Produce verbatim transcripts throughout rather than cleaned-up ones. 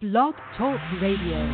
Blog Talk Radio.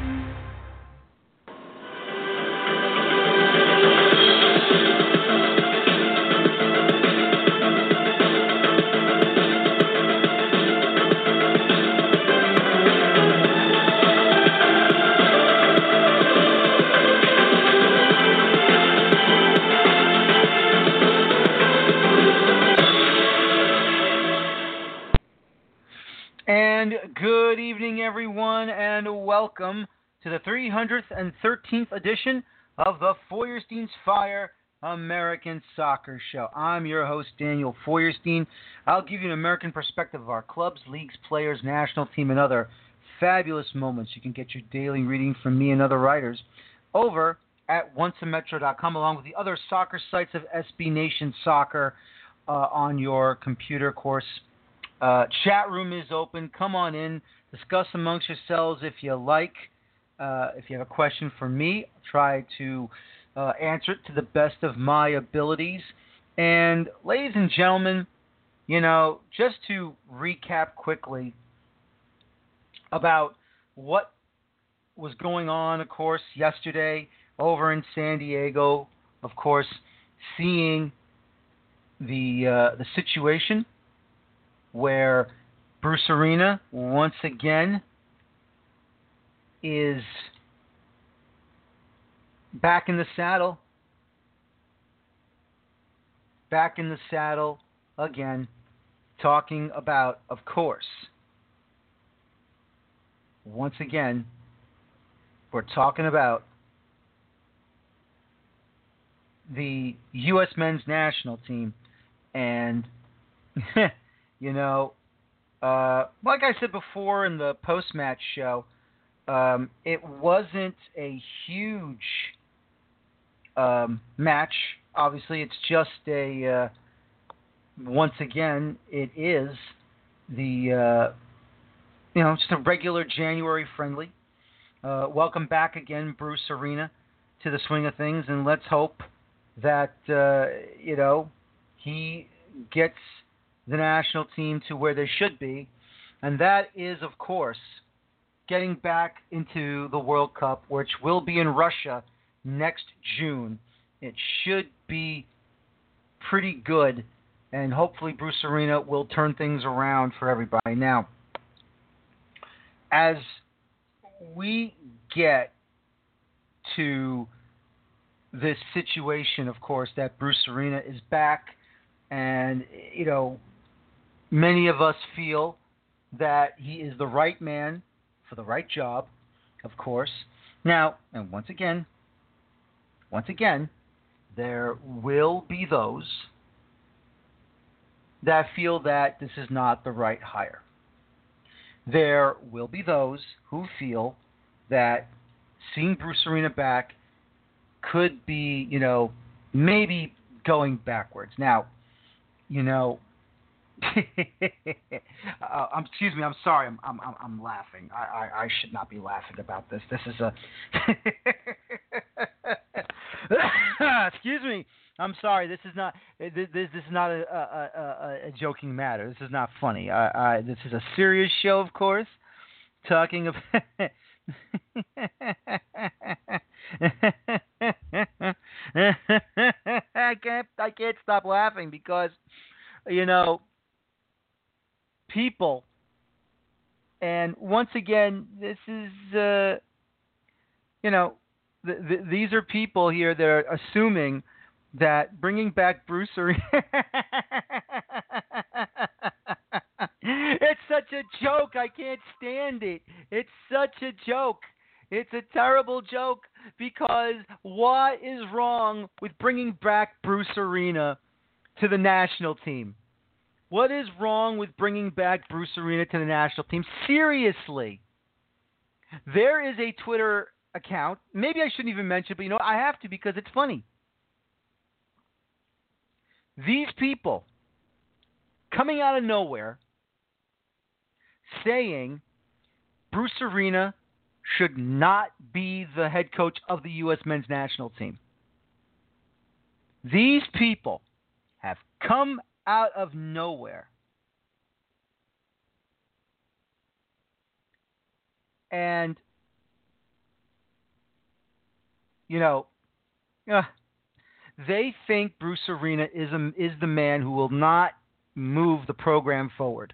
And good evening, everyone, and welcome to the three hundred thirteenth edition of the Feuerstein's Fire American Soccer Show. I'm your host, Daniel Feuerstein. I'll give you an American perspective of our clubs, leagues, players, national team, and other fabulous moments. You can get your daily reading from me and other writers over at once a metro dot com, along with the other soccer sites of S B Nation Soccer uh, on your computer, of course. Uh, chat room is open. Come on in. Discuss amongst yourselves if you like. Uh, if you have a question for me, I'll try to uh, answer it to the best of my abilities. And ladies and gentlemen, you know, just to recap quickly about what was going on, of course, yesterday over in San Diego, of course, seeing the uh, the situation where Bruce Arena, once again, is back in the saddle. Back in the saddle again, talking about, of course, once again, we're talking about the U S men's national team. And You know, uh, like I said before in the post-match show, um, it wasn't a huge um, match. Obviously, it's just a, uh, once again, it is the, uh, you know, just a regular January friendly. Uh, welcome back again, Bruce Arena, to the swing of things, and let's hope that, uh, you know, he gets the national team to where they should be, and that is, of course, getting back into the World Cup, which will be in Russia next June. It should be pretty good, and hopefully Bruce Arena will turn things around for everybody. Now, as we get to this situation, of course, that Bruce Arena is back, and, you know, many of us feel that he is the right man for the right job, of course. Now, and once again, once again, there will be those that feel that this is not the right hire. There will be those who feel that seeing Bruce Arena back could be, you know, maybe going backwards. Now, you know, uh, um, excuse me. I'm sorry. I'm I'm I'm laughing. I, I, I should not be laughing about this. This is a. Excuse me. I'm sorry. This is not. This this, this is not a, a, a, a joking matter. This is not funny. I, I, this is a serious show, of course. Talking about. I can't. I can't stop laughing because, you know, people, and once again, this is, uh, you know, th- th- these are people here that are assuming that bringing back Bruce Arena, it's such a joke. I can't stand it. It's such a joke. It's a terrible joke because what is wrong with bringing back Bruce Arena to the national team? What is wrong with bringing back Bruce Arena to the national team? Seriously. There is a Twitter account. Maybe I shouldn't even mention it, but you know, I have to because it's funny. These people coming out of nowhere saying Bruce Arena should not be the head coach of the U S men's national team. These people have come out of nowhere And, you know, uh, they think Bruce Arena is, a, is the man who will not move the program forward.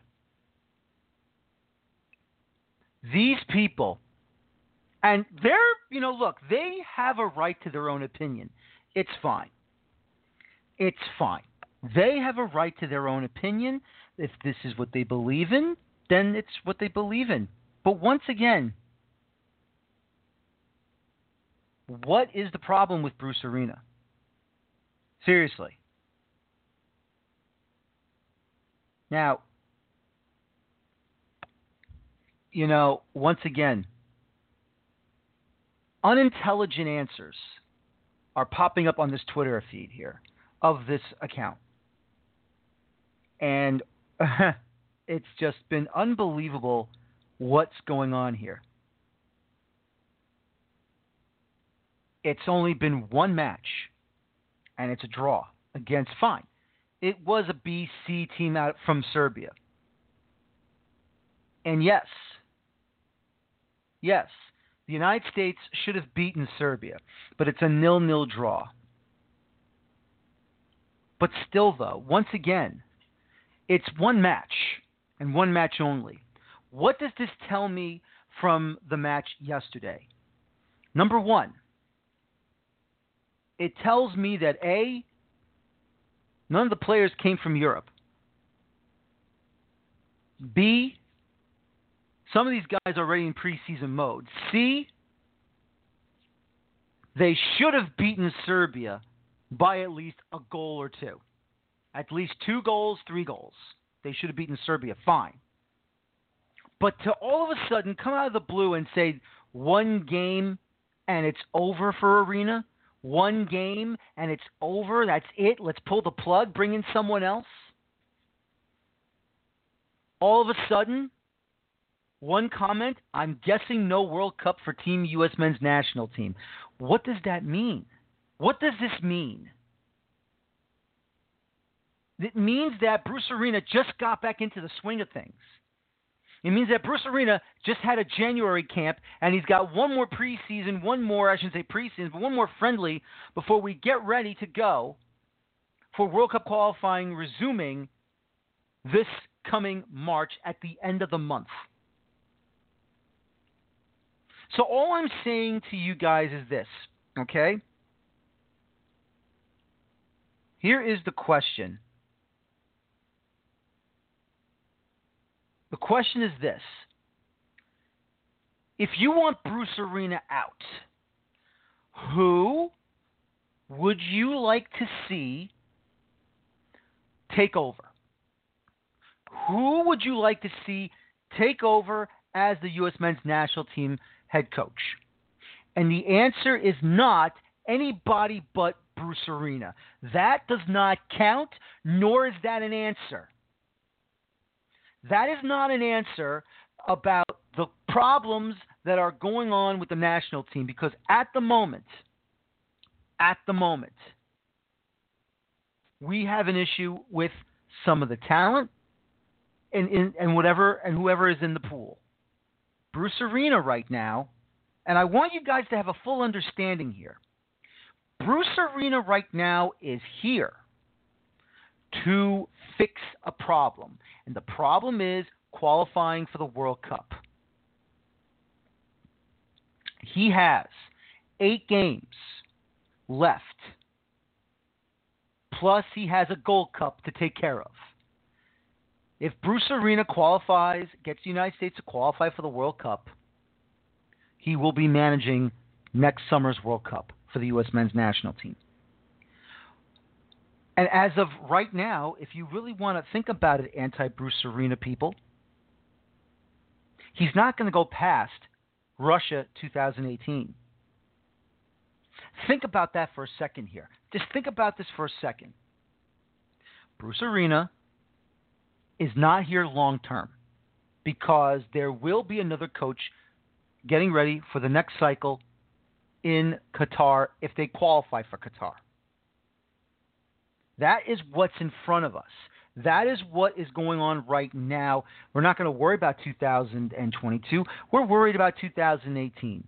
These people, and they're, you know, look, they have a right to their own opinion. It's fine. It's fine. They have a right to their own opinion. If this is what they believe in, then it's what they believe in. But once again, what is the problem with Bruce Arena? Seriously. Now, you know, once again, unintelligent answers are popping up on this Twitter feed here of this account. And it's just been unbelievable what's going on here. It's only been one match, and it's a draw against, fine, it was a B C team out from Serbia. And yes, yes, the United States should have beaten Serbia, but it's a nil-nil draw. But still, though, once again, it's one match, and one match only. What does this tell me from the match yesterday? Number one, it tells me that A, none of the players came from Europe. B, some of these guys are already in preseason mode. C, they should have beaten Serbia by at least a goal or two. At least two goals, three goals. They should have beaten Serbia. Fine. But to all of a sudden come out of the blue and say one game and it's over for Arena, one game and it's over, that's it, let's pull the plug, bring in someone else. All of a sudden, one comment, I'm guessing no World Cup for Team U S Men's National Team. What does that mean? What does this mean? It means that Bruce Arena just got back into the swing of things. It means that Bruce Arena just had a January camp, and he's got one more preseason, one more, I shouldn't say preseason, but one more friendly before we get ready to go for World Cup qualifying resuming this coming March at the end of the month. So all I'm saying to you guys is this, okay? Here is the question. The question is this. If you want Bruce Arena out, who would you like to see take over? Who would you like to see take over as the U S Men's National Team head coach? And the answer is not anybody but Bruce Arena. That does not count, nor is that an answer. That is not an answer about the problems that are going on with the national team, because at the moment, at the moment, we have an issue with some of the talent and, and, and whatever and whoever is in the pool. Bruce Arena right now, and I want you guys to have a full understanding here. Bruce Arena right now is here to fix a problem. And the problem is qualifying for the World Cup. He has eight games left. Plus he has a Gold Cup to take care of. If Bruce Arena qualifies, gets the United States to qualify for the World Cup, he will be managing next summer's World Cup for the U S Men's National Team. And as of right now, if you really want to think about it, anti-Bruce Arena people, he's not going to go past Russia twenty eighteen. Think about that for a second here. Just think about this for a second. Bruce Arena is not here long term because there will be another coach getting ready for the next cycle in Qatar if they qualify for Qatar. That is what's in front of us. That is what is going on right now. We're not going to worry about two thousand twenty-two. We're worried about two thousand eighteen.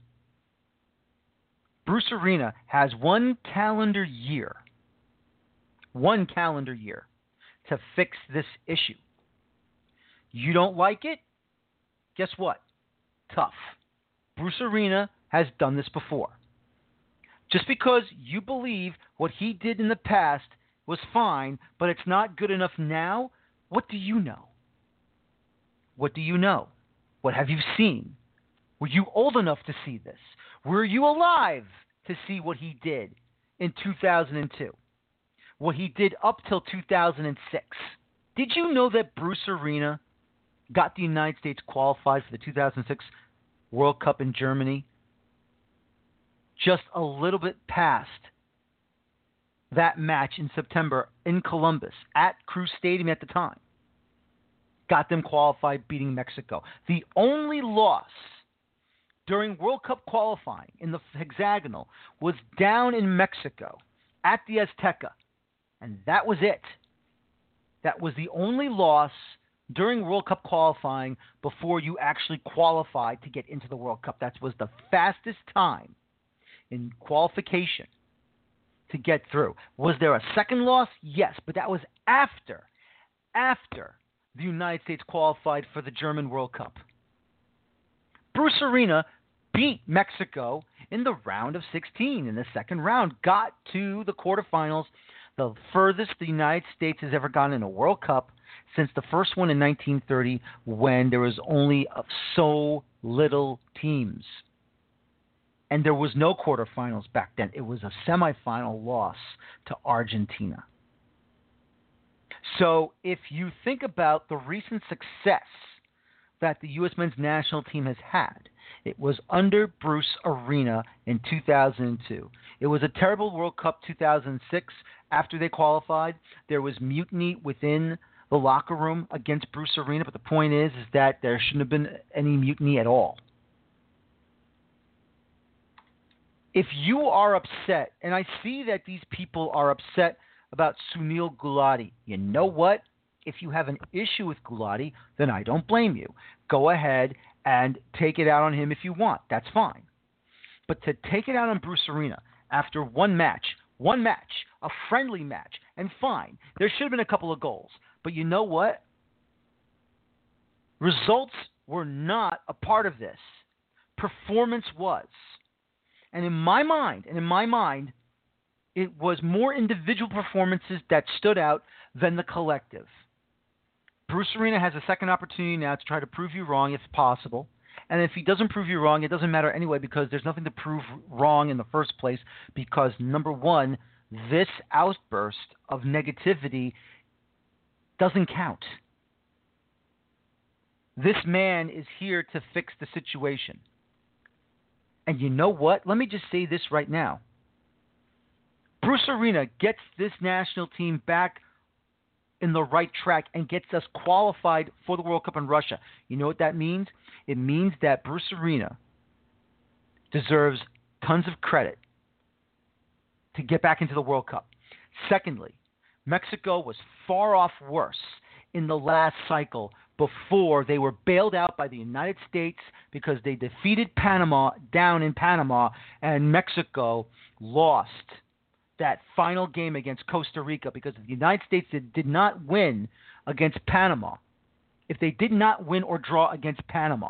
Bruce Arena has one calendar year, one calendar year to fix this issue. You don't like it? Guess what? Tough. Bruce Arena has done this before. Just because you believe what he did in the past was fine, but it's not good enough now, what do you know? What do you know? What have you seen? Were you old enough to see this? Were you alive to see what he did in two thousand two? What he did up till two thousand six? Did you know that Bruce Arena got the United States qualified for the two thousand six World Cup in Germany just a little bit past that match in September in Columbus at Crew Stadium at the time? Got them qualified, beating Mexico. The only loss during World Cup qualifying in the hexagonal was down in Mexico at the Azteca, and that was it. That was the only loss during World Cup qualifying before you actually qualified to get into the World Cup. That was the fastest time in qualification to get through. Was there a second loss? Yes, but that was after, after the United States qualified for the German World Cup. Bruce Arena beat Mexico in the round of sixteen. In the second round, got to the quarterfinals, the furthest the United States has ever gone in a World Cup since the first one in nineteen thirty, when there was only so little teams. And there was no quarterfinals back then. It was a semifinal loss to Argentina. So if you think about the recent success that the U S men's national team has had, it was under Bruce Arena in two thousand two. It was a terrible World Cup two thousand six. After they qualified, there was mutiny within the locker room against Bruce Arena, but the point is, is that there shouldn't have been any mutiny at all. If you are upset, and I see that these people are upset about Sunil Gulati, you know what? If you have an issue with Gulati, then I don't blame you. Go ahead and take it out on him if you want. That's fine. But to take it out on Bruce Arena after one match, one match, a friendly match, and fine, there should have been a couple of goals. But you know what? Results were not a part of this. Performance was. And in my mind, and in my mind, it was more individual performances that stood out than the collective. Bruce Arena has a second opportunity now to try to prove you wrong if possible. And if he doesn't prove you wrong, it doesn't matter anyway, because there's nothing to prove wrong in the first place, because, number one, this outburst of negativity doesn't count. This man is here to fix the situation. And you know what? Let me just say this right now. Bruce Arena gets this national team back in the right track and gets us qualified for the World Cup in Russia. You know what that means? It means that Bruce Arena deserves tons of credit to get back into the World Cup. Secondly, Mexico was far off worse in the last cycle before they were bailed out by the United States because they defeated Panama down in Panama, and Mexico lost that final game against Costa Rica because the United States did, did not win against Panama. If they did not win or draw against Panama,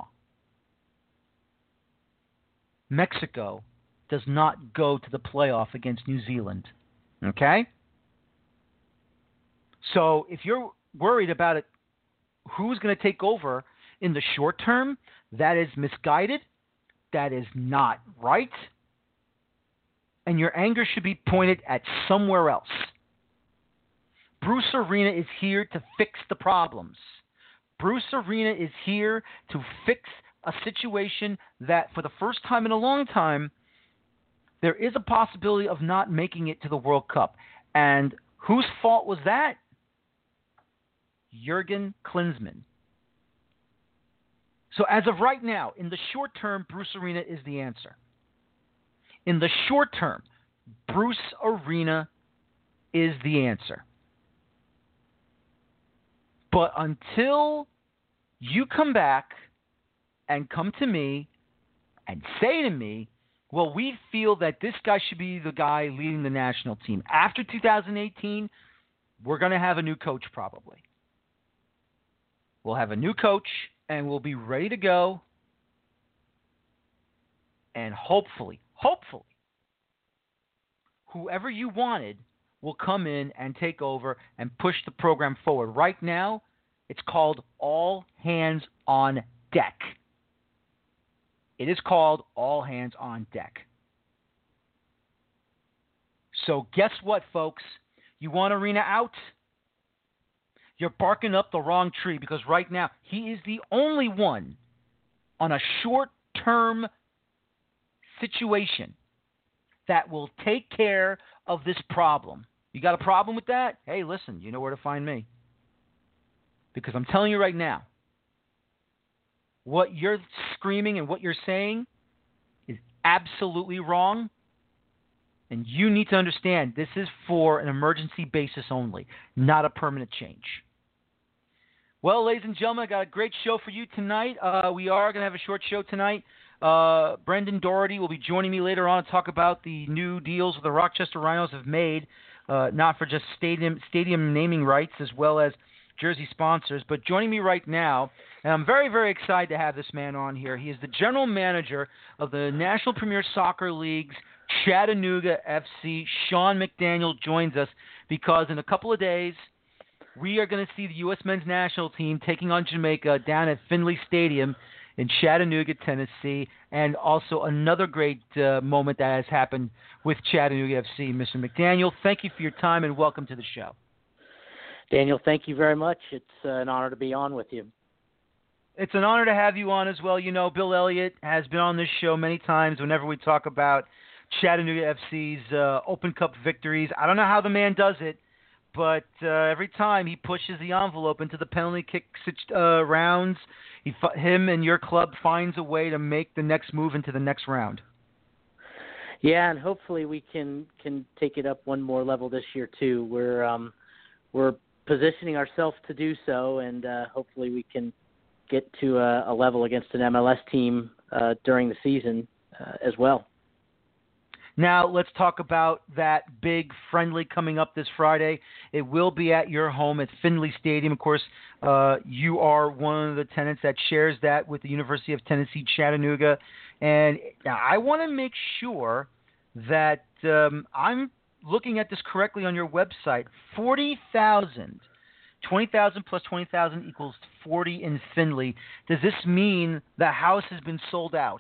Mexico does not go to the playoff against New Zealand. Okay? So if you're worried about it, who's going to take over in the short term, that is misguided. That is not right. And your anger should be pointed at somewhere else. Bruce Arena is here to fix the problems. Bruce Arena is here to fix a situation that, for the first time in a long time, there is a possibility of not making it to the World Cup. And whose fault was that? Jurgen Klinsmann. So as of right now, in the short term, Bruce Arena is the answer. In the short term, Bruce Arena is the answer. But until you come back and come to me and say to me, well, we feel that this guy should be the guy leading the national team. After two thousand eighteen, we're going to have a new coach probably. We'll have a new coach, and we'll be ready to go. And hopefully, hopefully, whoever you wanted will come in and take over and push the program forward. Right now, it's called All Hands on Deck. It is called All Hands on Deck. So guess what, folks? You want Arena out? You're barking up the wrong tree, because right now he is the only one on a short-term situation that will take care of this problem. You got a problem with that? Hey, listen, you know where to find me. Because I'm telling you right now, what you're screaming and what you're saying is absolutely wrong. And you need to understand this is for an emergency basis only, not a permanent change. Well, ladies and gentlemen, I got a great show for you tonight. Uh, we are going to have a short show tonight. Uh, Brendan Doherty will be joining me later on to talk about the new deals the Rochester Rhinos have made, uh, not for just stadium stadium naming rights as well as jersey sponsors, but joining me right now, and I'm very, very excited to have this man on here. He is the general manager of the National Premier Soccer League's Chattanooga F C. Sean McDaniel joins us because in a couple of days, we are going to see the U S men's national team taking on Jamaica down at Finley Stadium in Chattanooga, Tennessee, and also another great uh, moment that has happened with Chattanooga F C. Mister McDaniel, thank you for your time and welcome to the show. Daniel, thank you very much. It's uh, an honor to be on with you. It's an honor to have you on as well. You know, Bill Elliott has been on this show many times whenever we talk about Chattanooga F C's uh, Open Cup victories. I don't know how the man does it, but uh, every time he pushes the envelope into the penalty kick uh, rounds, he, him and your club finds a way to make the next move into the next round. Yeah, and hopefully we can, can take it up one more level this year too. We're um, we're positioning ourselves to do so, and uh, hopefully we can get to a, a level against an M L S team uh, during the season uh, as well. Now, let's talk about that big friendly coming up this Friday. It will be at your home at Finley Stadium. Of course, uh, you are one of the tenants that shares that with the University of Tennessee, Chattanooga. And I want to make sure that um, I'm looking at this correctly on your website. forty thousand. twenty thousand plus twenty thousand equals forty in Finley. Does this mean the house has been sold out?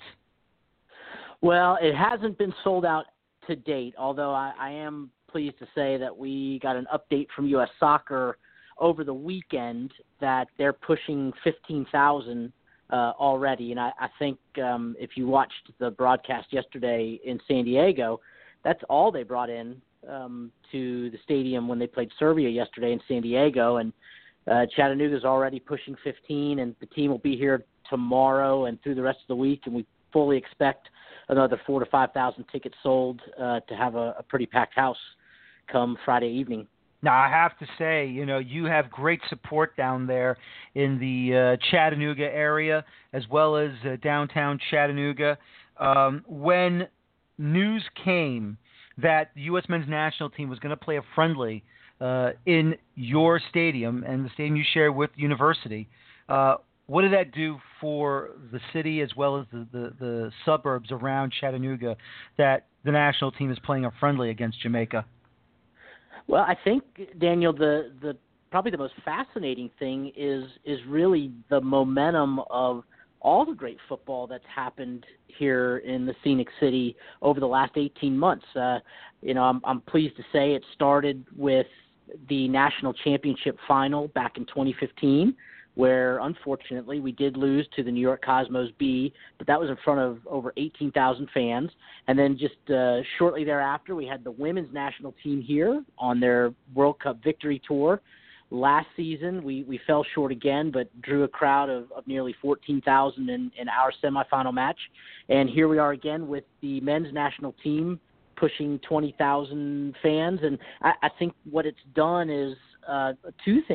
Well, it hasn't been sold out to date, although I, I am pleased to say that we got an update from U S Soccer over the weekend that they're pushing fifteen thousand uh, already. And I, I think um, if you watched the broadcast yesterday in San Diego, that's all they brought in um, to the stadium when they played Serbia yesterday in San Diego. And uh, Chattanooga's already pushing fifteen, and the team will be here tomorrow and through the rest of the week, and we fully expect another four to five thousand tickets sold uh, to have a, a pretty packed house come Friday evening. Now, I have to say, you know, you have great support down there in the uh, Chattanooga area as well as uh, downtown Chattanooga. Um, when news came that the U S men's national team was going to play a friendly uh, in your stadium and the stadium you share with University, uh, what did that do for the city as well as the, the, the suburbs around Chattanooga that the national team is playing a friendly against Jamaica? Well, I think, Daniel, the, the probably the most fascinating thing is is really the momentum of all the great football that's happened here in the Scenic City over the last eighteen months. Uh, you know, I'm, I'm pleased to say it started with the national championship final back in twenty fifteen, where unfortunately we did lose to the New York Cosmos B, but that was in front of over eighteen thousand fans. And then just uh, shortly thereafter, we had the women's national team here on their World Cup victory tour. Last season, we, we fell short again, but drew a crowd of, of nearly fourteen thousand in, in our semifinal match. And here we are again with the men's national team pushing twenty thousand fans. And I, I think what it's done is uh, two things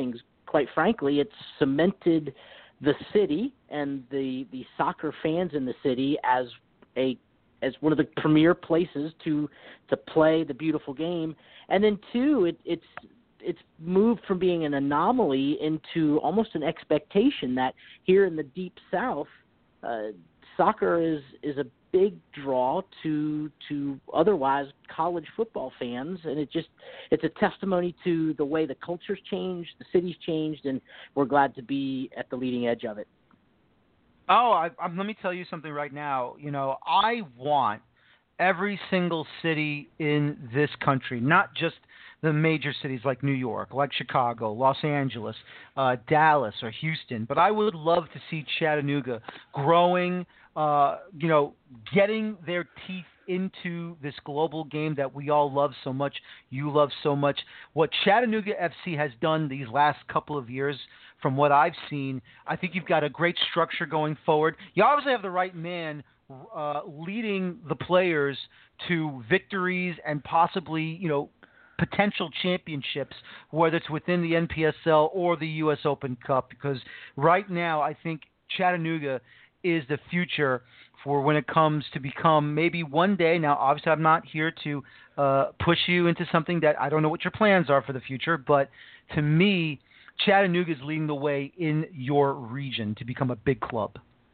quite frankly, it's cemented the city and the the soccer fans in the city as a as one of the premier places to to play the beautiful game. And then two, it, it's it's moved from being an anomaly into almost an expectation that here in the Deep South, uh, soccer is is a big draw to to otherwise college football fans, and it just it's a testimony to the way the culture's changed, the city's changed, and we're glad to be at the leading edge of it. Oh, I, I, let me tell you something right now. You know, I want every single city in this country, not just the major cities like New York, like Chicago, Los Angeles, uh, Dallas, or Houston, but I would love to see Chattanooga growing, uh, you know, getting their teeth into this global game that we all love so much, you love so much. What Chattanooga F C has done these last couple of years, from what I've seen, I think you've got a great structure going forward. You obviously have the right man uh, leading the players to victories and possibly, you know, potential championships, whether it's within the N P S L or the U S Open Cup, because right now I think Chattanooga is the future for when it comes to become maybe one day. Now, obviously, I'm not here to uh, push you into something that I don't know what your plans are for the future, but to me, Chattanooga is leading the way in your region to become a big club.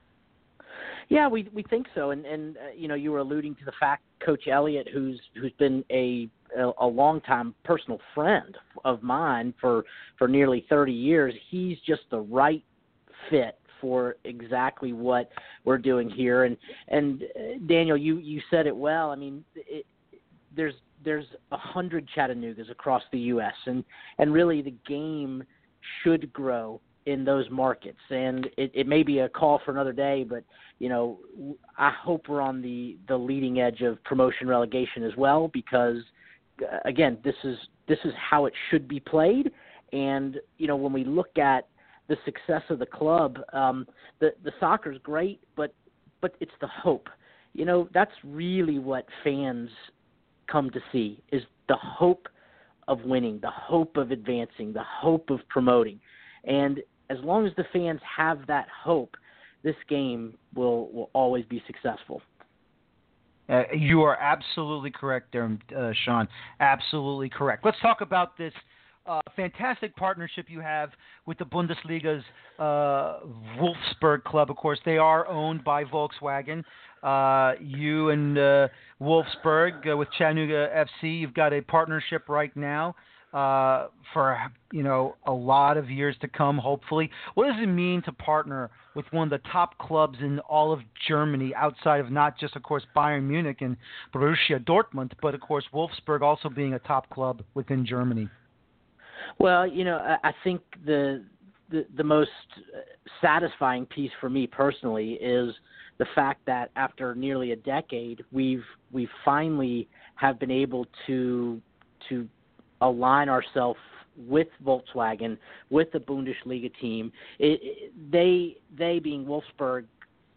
Yeah, we we think so, and and uh, you know, you were alluding to the fact Coach Elliott, who's who's been a a, a longtime personal friend of mine for for nearly thirty years. He's just the right fit for exactly what we're doing here. And and uh, Daniel, you you said it well. I mean, it, there's there's a hundred Chattanoogas across the U S and and really the game should grow in those markets. And it, it may be a call for another day, but, you know, I hope we're on the, the leading edge of promotion relegation as well, because, uh, again, this is this is how it should be played. And, you know, when we look at the success of the club, um, the, the soccer's great, but but it's the hope. You know, that's really what fans come to see, is the hope of winning, the hope of advancing, the hope of promoting. And as long as the fans have that hope, this game will, will always be successful. Uh, you are absolutely correct there, uh, Sean. Absolutely correct. Let's talk about this uh, fantastic partnership you have with the Bundesliga's uh, Wolfsburg club. Of course, they are owned by Volkswagen. Uh, you and uh, Wolfsburg uh, with Chattanooga F C, you've got a partnership right now uh, for, you know, a lot of years to come, hopefully. What does it mean to partner with one of the top clubs in all of Germany, outside of not just, of course, Bayern Munich and Borussia Dortmund, but, of course, Wolfsburg also being a top club within Germany? Well, you know, I, I think the, the the most satisfying piece for me personally is the fact that after nearly a decade, we've we finally have been able to to align ourselves with Volkswagen, with the Bundesliga team. It, it, they they being Wolfsburg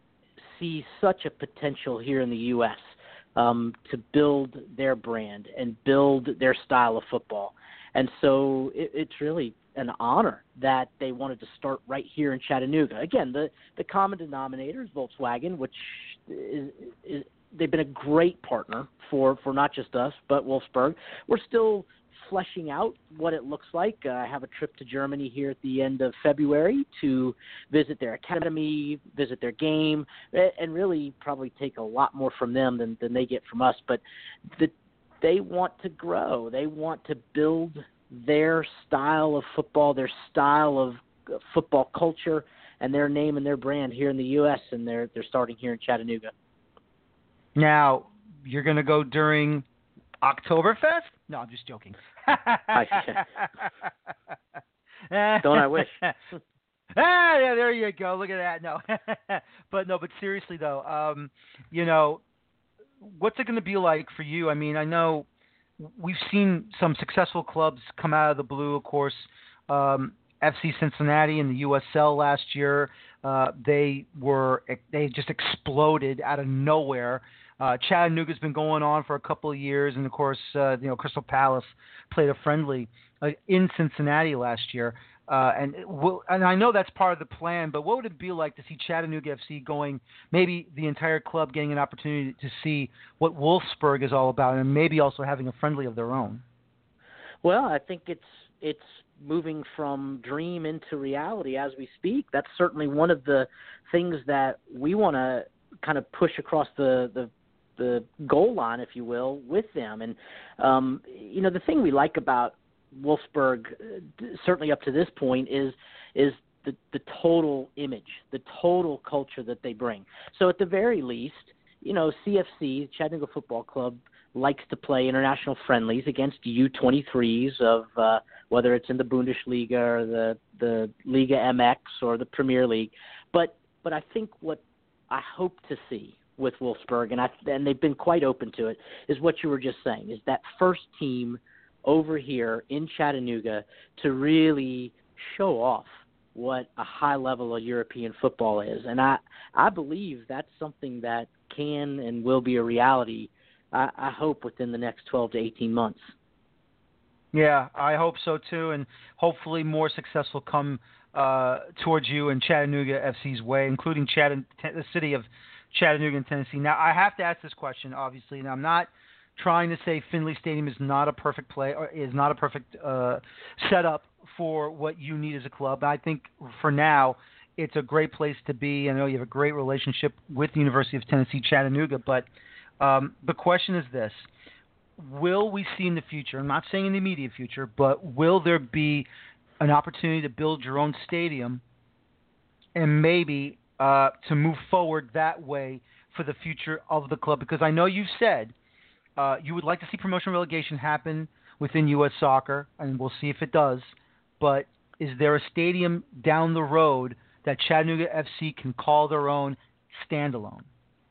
see such a potential here in the U S um, to build their brand and build their style of football. And so it, it's really an honor that they wanted to start right here in Chattanooga. Again, the, the common denominator is Volkswagen, which is, is they've been a great partner for, for not just us, but Wolfsburg. We're still fleshing out what it looks like. Uh, I have a trip to Germany here at the end of February to visit their academy, visit their game, and really probably take a lot more from them than, than they get from us. But the They want to grow. They want to build their style of football, their style of football culture, and their name and their brand here in the U S, and they're they're starting here in Chattanooga. Now, you're going to go during Oktoberfest? No, I'm just joking. Don't I wish? Ah, yeah, there you go. Look at that. No, but no, but seriously though, um, you know, what's it going to be like for you? I mean, I know we've seen some successful clubs come out of the blue, of course. Um, F C Cincinnati in the U S L last year, uh, they were they just exploded out of nowhere. Uh, Chattanooga's been going on for a couple of years, and of course, uh, you know, Crystal Palace played a friendly uh, in Cincinnati last year. Uh, and it will, and I know that's part of the plan, but what would it be like to see Chattanooga F C going, maybe the entire club getting an opportunity to see what Wolfsburg is all about, and maybe also having a friendly of their own? Well, I think it's it's moving from dream into reality as we speak. That's certainly one of the things that we want to kind of push across the, the the goal line, if you will, with them. And, um, you know, the thing we like about Wolfsburg, certainly up to this point, is is the, the total image, the total culture that they bring. So at the very least, you know, C F C, Chattanooga Football Club, likes to play international friendlies against U twenty-threes of uh, whether it's in the Bundesliga or the, the Liga M X or the Premier League. But but I think what I hope to see with Wolfsburg, and, I, and they've been quite open to it, is what you were just saying, is that first team over here in Chattanooga to really show off what a high level of European football is. And I, I believe that's something that can and will be a reality, I, I hope, within the next twelve to eighteen months. Yeah, I hope so too, and hopefully more success will come uh, towards you and Chattanooga F C's way, including Chatt- the city of Chattanooga in Tennessee. Now, I have to ask this question, obviously, and I'm not trying to say Finley Stadium is not a perfect play or is not a perfect uh, setup for what you need as a club. I think for now it's a great place to be. I know you have a great relationship with the University of Tennessee Chattanooga, but um, the question is this. Will we see in the future, I'm not saying in the immediate future, but will there be an opportunity to build your own stadium and maybe uh, to move forward that way for the future of the club? Because I know you've said uh, you would like to see promotion relegation happen within U S Soccer, and we'll see if it does, but is there a stadium down the road that Chattanooga F C can call their own standalone?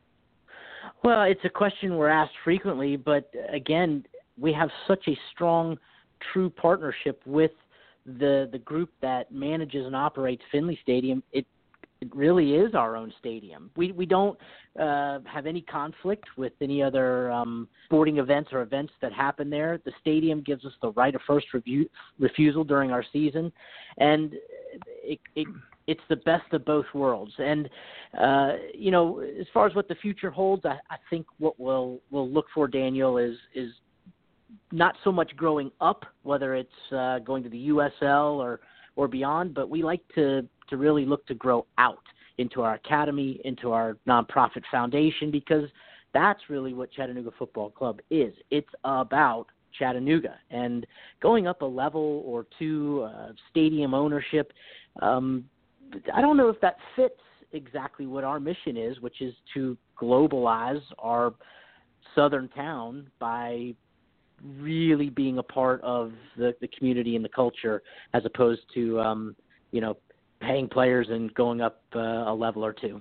Well, it's a question we're asked frequently, but again, we have such a strong, true partnership with the the group that manages and operates Finley Stadium. It it really is our own stadium. We we don't uh, have any conflict with any other um, sporting events or events that happen there. The stadium gives us the right of first review, refusal during our season, and it, it it's the best of both worlds. And uh, you know, as far as what the future holds, I, I think what we'll we'll look for, Daniel, is is not so much growing up, whether it's uh, going to the U S L or or beyond, but we like to to really look to grow out into our academy, into our nonprofit foundation, because that's really what Chattanooga Football Club is. It's about Chattanooga, and going up a level or two, uh, stadium ownership, um, I don't know if that fits exactly what our mission is, which is to globalize our southern town by really being a part of the, the community and the culture, as opposed to, um, you know, paying players and going up uh, a level or two.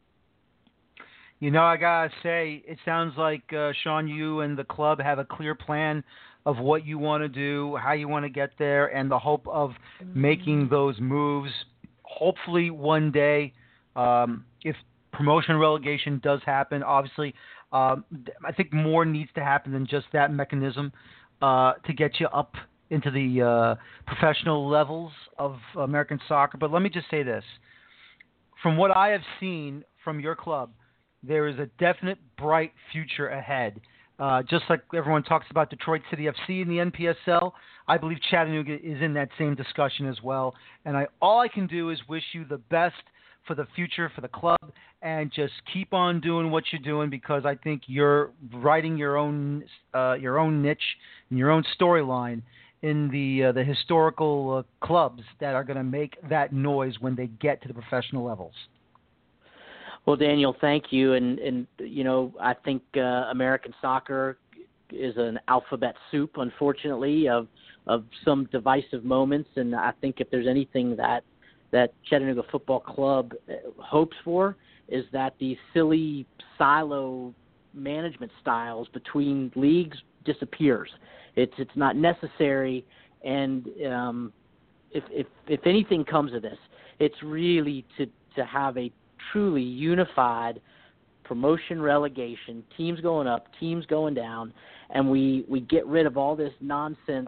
You know, I gotta say, it sounds like, uh, Sean, you and the club have a clear plan of what you want to do, how you want to get there, and the hope of making those moves. Hopefully one day, um, if promotion relegation does happen, obviously, um, I think more needs to happen than just that mechanism uh, to get you up into the uh, professional levels of American soccer. But let me just say this. From what I have seen from your club, there is a definite bright future ahead. Uh, just like everyone talks about Detroit City F C in the N P S L, I believe Chattanooga is in that same discussion as well. And I, all I can do is wish you the best for the future, for the club, and just keep on doing what you're doing, because I think you're writing your own uh, your own niche and your own storyline in the uh, the historical uh, clubs that are going to make that noise when they get to the professional levels. Well, Daniel, thank you. And, and you know, I think uh, American soccer is an alphabet soup, unfortunately, of of some divisive moments. And I think if there's anything that that Chattanooga Football Club hopes for, is that these silly silo management styles between leagues disappears. It's it's not necessary, and um, if if if anything comes of this, it's really to to have a truly unified promotion relegation, teams going up, teams going down, and we, we get rid of all this nonsense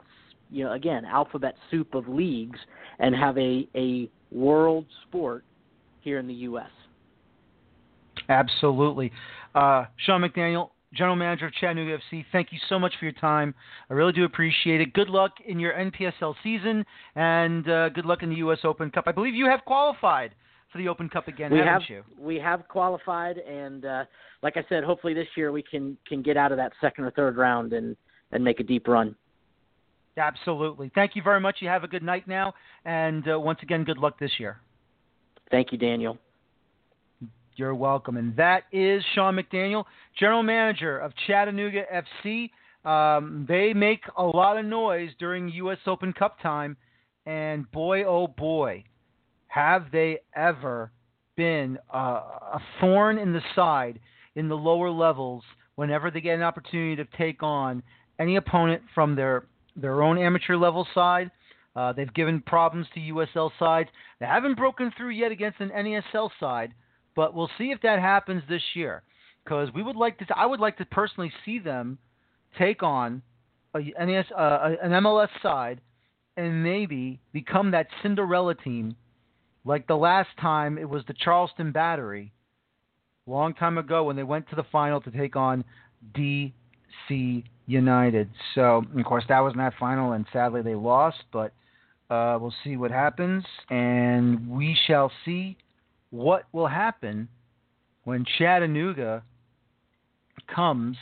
you know, again, alphabet soup of leagues and have a, a world sport here in the U S. Absolutely. Uh, Sean McDaniel, General Manager of Chattanooga F C, thank you so much for your time. I really do appreciate it. Good luck in your N P S L season, and uh, good luck in the U S Open Cup. I believe you have qualified for the Open Cup again, we haven't have, you? We have qualified, and uh, like I said, hopefully this year we can, can get out of that second or third round and, and make a deep run. Absolutely. Thank you very much. You have a good night now, and uh, once again, good luck this year. Thank you, Daniel. You're welcome. And that is Sean McDaniel, General Manager of Chattanooga F C. Um, they make a lot of noise during U S Open Cup time, and boy, oh boy, have they ever been uh, a thorn in the side in the lower levels whenever they get an opportunity to take on any opponent from their, their own amateur level side. Uh, they've given problems to U S L sides. They haven't broken through yet against an N A S L side, but we'll see if that happens this year, because we would like to. I would like to personally see them take on a N A S, uh, an M L S side and maybe become that Cinderella team, like the last time it was the Charleston Battery, a long time ago when they went to the final to take on D C United. So, of course, that was in that final, and sadly they lost. But uh, we'll see what happens, and we shall see what will happen when Chattanooga comes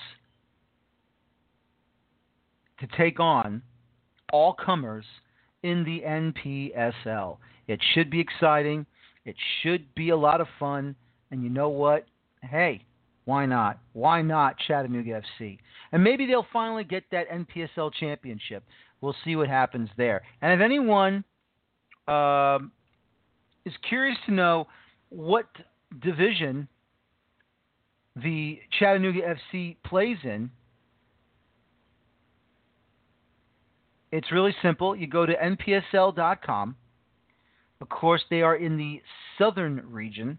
to take on all comers in the N P S L. It should be exciting. It should be a lot of fun. And you know what? Hey, why not? Why not Chattanooga F C? And maybe they'll finally get that N P S L championship. We'll see what happens there. And if anyone um, is curious to know what division the Chattanooga F C plays in, it's really simple. You go to N P S L dot com. Of course, they are in the southern region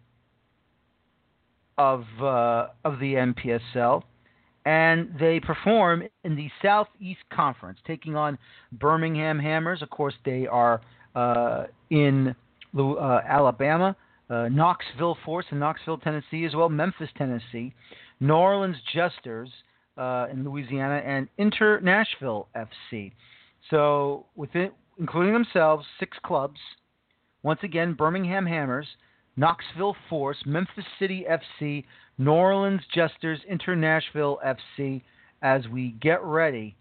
of uh, of the N P S L, and they perform in the Southeast Conference, taking on Birmingham Hammers. Of course, they are uh, in uh, Alabama. Uh, Knoxville Force in Knoxville, Tennessee, as well, Memphis, Tennessee, New Orleans Jesters uh, in Louisiana, and Inter Nashville F C. So, within, including themselves, six clubs. Once again, Birmingham Hammers, Knoxville Force, Memphis City F C, New Orleans Jesters, Inter Nashville F C, as we get ready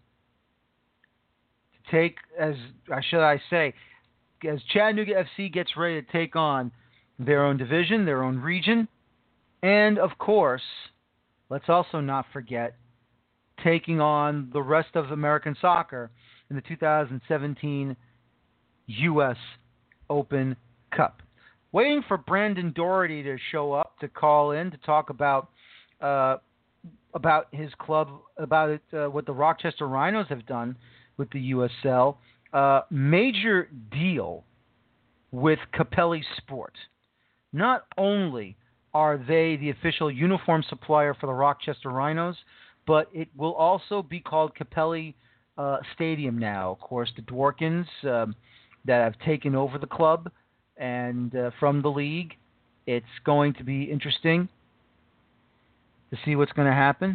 to take, as should I say, as Chattanooga F C gets ready to take on their own division, their own region, and, of course, let's also not forget, taking on the rest of American soccer in the two thousand seventeen U S Open Cup. Waiting for Brandon Doherty to show up to call in to talk about uh, about his club, about it, uh, what the Rochester Rhinos have done with the U S L. Uh, major deal with Capelli Sport. Not only are they the official uniform supplier for the Rochester Rhinos, but it will also be called Capelli uh, Stadium now. Of course, the Dworkins um, that have taken over the club and uh, from the league. It's going to be interesting to see what's going to happen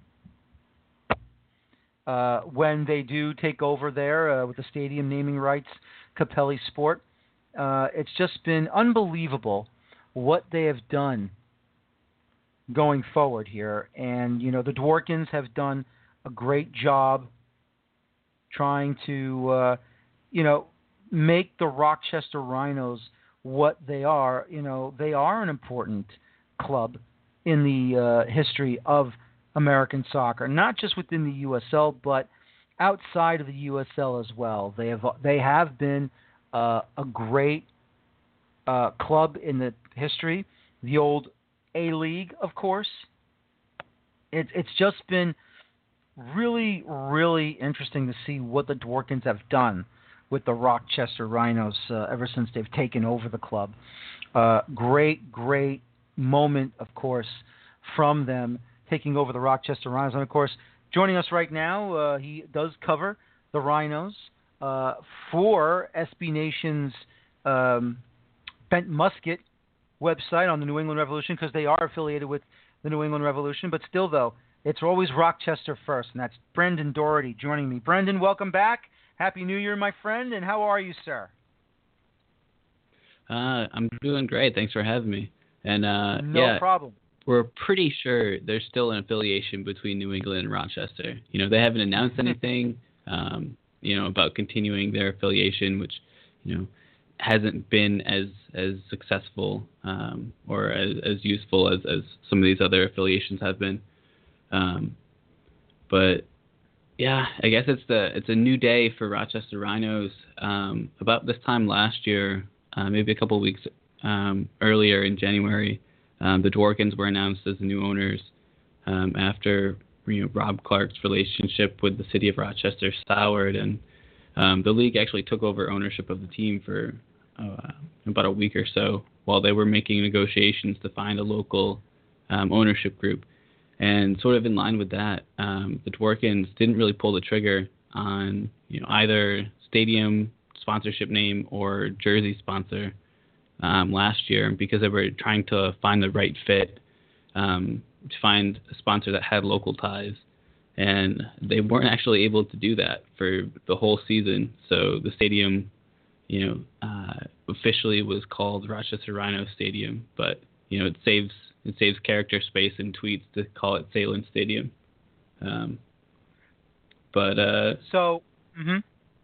uh, when they do take over there uh, with the stadium naming rights, Capelli Sport. Uh, it's just been unbelievable what they have done going forward here. And, you know, the Dworkins have done a great job trying to, uh, you know, make the Rochester Rhinos what they are. You know, they are an important club in the uh, history of American soccer, not just within the U S L, but outside of the U S L as well. They have they have been uh, a great uh, club in the history. The old A-League, of course. It's it's just been really, really interesting to see what the Dworkins have done with the Rochester Rhinos uh, ever since they've taken over the club. Uh, great, great moment, of course, from them taking over the Rochester Rhinos. And, of course, joining us right now, uh, he does cover the Rhinos uh, for S B Nation's um, Bent Musket website on the New England Revolution, because they are affiliated with the New England Revolution. But still, though, it's always Rochester first, and that's Brendan Doherty joining me. Brendan, welcome back. Happy New Year, my friend, and how are you, sir? Uh, I'm doing great. Thanks for having me. And uh, no yeah, problem. We're pretty sure there's still an affiliation between New England and Rochester. You know, they haven't announced anything, um, you know, about continuing their affiliation, which, you know, hasn't been as as successful um, or as, as useful as, as some of these other affiliations have been. Um, but yeah, I guess it's the it's a new day for Rochester Rhinos. Um, about this time last year, uh, maybe a couple of weeks um, earlier in January, um, the Dworkins were announced as the new owners um, after you know Rob Clark's relationship with the city of Rochester soured, and um, the league actually took over ownership of the team for uh, about a week or so while they were making negotiations to find a local um, ownership group. And sort of in line with that, um, the Dworkins didn't really pull the trigger on you know either stadium sponsorship name or jersey sponsor um, last year because they were trying to find the right fit, um, to find a sponsor that had local ties. And they weren't actually able to do that for the whole season. So the stadium, you know, uh, officially was called Rochester Rhino Stadium, but you know it saves it saves character space in tweets to call it Salem Stadium. Um, but uh, so, mm-hmm.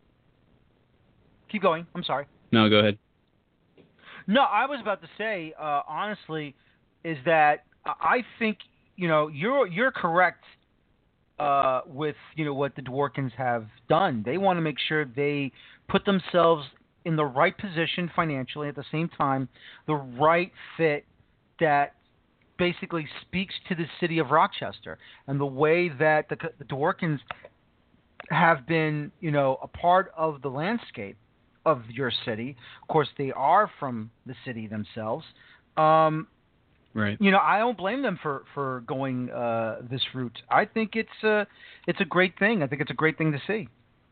Keep going. I'm sorry. No, go ahead. No, I was about to say, uh, honestly, is that I think you know you're you're correct uh, with you know what the Dworkins have done. They want to make sure they put themselves in the right position financially, at the same time, the right fit that basically speaks to the city of Rochester and the way that the, the Dworkins have been, you know, a part of the landscape of your city. Of course, they are from the city themselves. Um, right. You know, I don't blame them for for going uh, this route. I think it's a it's a great thing. I think it's a great thing to see.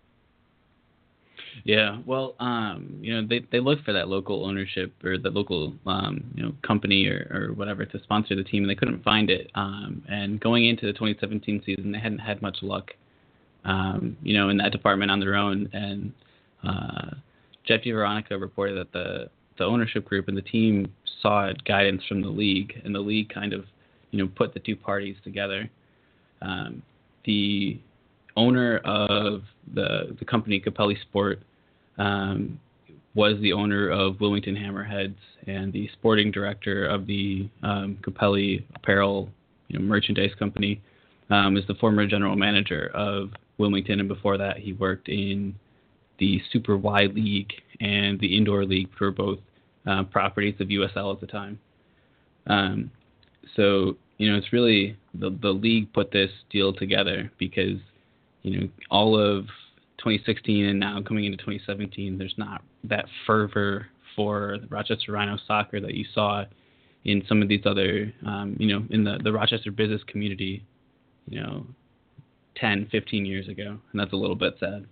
Yeah, well, um, you know, they they look for that local ownership or the local, um, you know, company or, or whatever to sponsor the team, and they couldn't find it. Um, and going into the twenty seventeen season, they hadn't had much luck, um, you know, in that department on their own. And uh, Jeff DeVeronica reported that the the ownership group and the team sought guidance from the league, and the league kind of, you know, put the two parties together. Um, the owner of the the company Capelli Sport um, was the owner of Wilmington Hammerheads, and the sporting director of the um, Capelli Apparel you know, merchandise company um, is the former general manager of Wilmington, and before that he worked in the Super Y League and the Indoor League for both uh, properties of U S L at the time. Um, so you know it's really the the league put this deal together because you know, all of twenty sixteen and now coming into twenty seventeen, there's not that fervor for the Rochester Rhino soccer that you saw in some of these other, um, you know, in the, the Rochester business community, you know, ten, fifteen years ago. And that's a little bit sad.